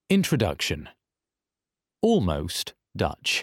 Introduction. Almost Dutch.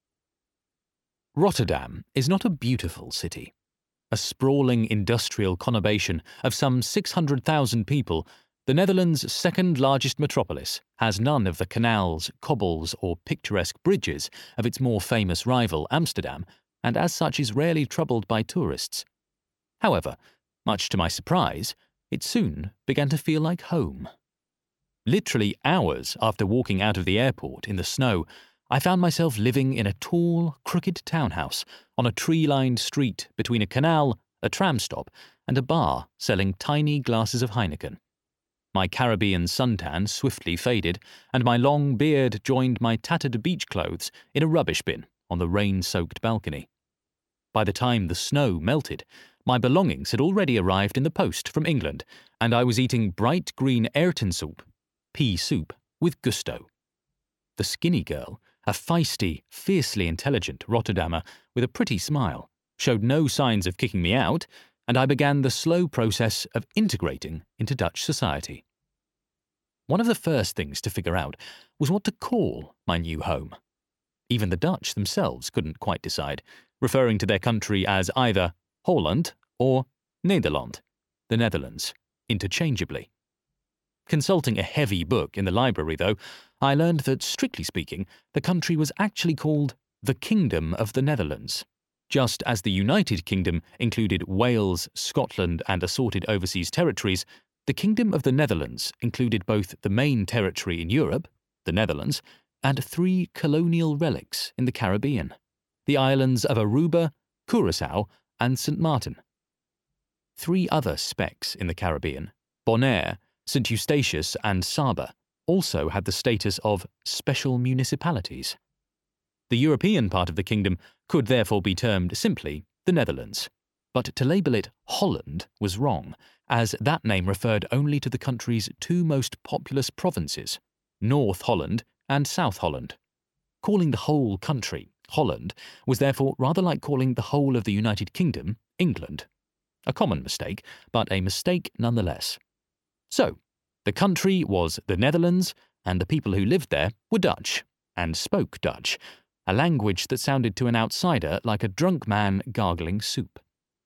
Rotterdam is not a beautiful city. A sprawling industrial conurbation of some 600,000 people, the Netherlands' second-largest metropolis has none of the canals, cobbles, or picturesque bridges of its more famous rival Amsterdam, and as such is rarely troubled by tourists. However, much to my surprise, it soon began to feel like home. Literally hours after walking out of the airport in the snow, I found myself living in a tall, crooked townhouse on a tree-lined street between a canal, a tram stop, and a bar selling tiny glasses of Heineken. My Caribbean suntan swiftly faded, and my long beard joined my tattered beach clothes in a rubbish bin on the rain-soaked balcony. By the time the snow melted, my belongings had already arrived in the post from England, and I was eating bright green Ayrton pea soup, with gusto. The skinny girl, a feisty, fiercely intelligent Rotterdammer with a pretty smile, showed no signs of kicking me out, and I began the slow process of integrating into Dutch society. One of the first things to figure out was what to call my new home. Even the Dutch themselves couldn't quite decide, referring to their country as either Holland or Nederland, the Netherlands, interchangeably. Consulting a heavy book in the library, though, I learned that, strictly speaking, the country was actually called the Kingdom of the Netherlands, just as the United Kingdom included Wales, Scotland, and assorted overseas territories. The Kingdom of the Netherlands included both the main territory in Europe, the Netherlands, and 3 colonial relics in the Caribbean, the islands of Aruba, Curaçao, and St. Martin. 3 other specks in the Caribbean, Bonaire, St. Eustatius, and Saba, also had the status of special municipalities. The European part of the kingdom could therefore be termed simply the Netherlands, but to label it Holland was wrong, as that name referred only to the country's 2 most populous provinces, North Holland and South Holland. Calling the whole country Holland was therefore rather like calling the whole of the United Kingdom England. A common mistake, but a mistake nonetheless. So, the country was the Netherlands, and the people who lived there were Dutch, and spoke Dutch, a language that sounded to an outsider like a drunk man gargling soup.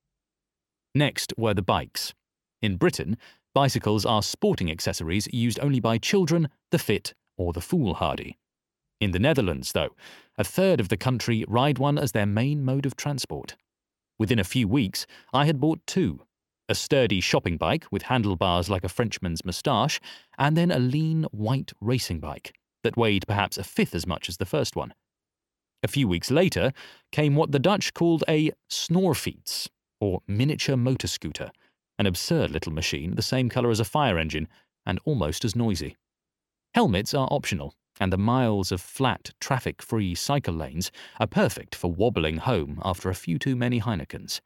Next were the bikes. In Britain, bicycles are sporting accessories used only by children, the fit, or the foolhardy. In the Netherlands, though, a third of the country ride one as their main mode of transport. Within a few weeks, I had bought 2. A sturdy shopping bike with handlebars like a Frenchman's moustache, and then a lean, white racing bike that weighed perhaps a 5th as much as the first one. A few weeks later came what the Dutch called a snorfiets, or miniature motor scooter, an absurd little machine the same colour as a fire engine and almost as noisy. Helmets are optional, and the miles of flat, traffic-free cycle lanes are perfect for wobbling home after a few too many Heinekens.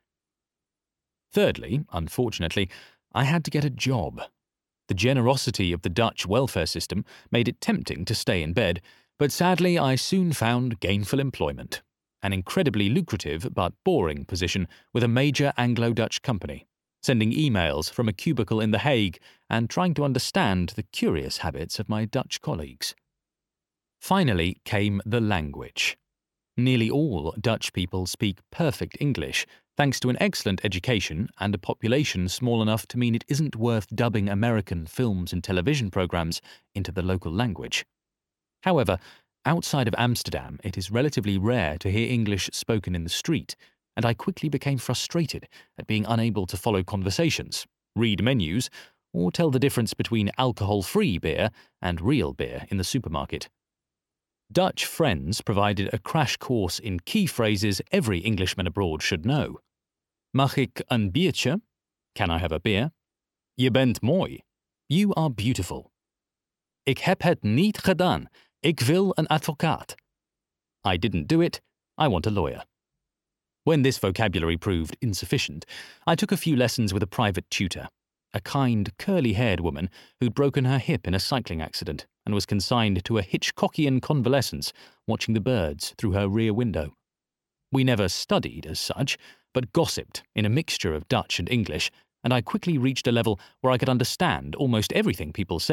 Thirdly, unfortunately, I had to get a job. The generosity of the Dutch welfare system made it tempting to stay in bed, but sadly I soon found gainful employment, an incredibly lucrative but boring position with a major Anglo-Dutch company, sending emails from a cubicle in The Hague and trying to understand the curious habits of my Dutch colleagues. Finally came the language. Nearly all Dutch people speak perfect English, thanks to an excellent education and a population small enough to mean it isn't worth dubbing American films and television programs into the local language. However, outside of Amsterdam, it is relatively rare to hear English spoken in the street, and I quickly became frustrated at being unable to follow conversations, read menus, or tell the difference between alcohol-free beer and real beer in the supermarket. Dutch friends provided a crash course in key phrases every Englishman abroad should know. Mag ik een biertje? Can I have a beer? Je bent mooi. You are beautiful. Ik heb het niet gedaan. Ik wil een advocaat. I didn't do it. I want a lawyer. When this vocabulary proved insufficient, I took a few lessons with a private tutor, a kind, curly-haired woman who'd broken her hip in a cycling accident and was consigned to a Hitchcockian convalescence watching the birds through her rear window. We never studied as such, but gossiped in a mixture of Dutch and English, and I quickly reached a level where I could understand almost everything people said.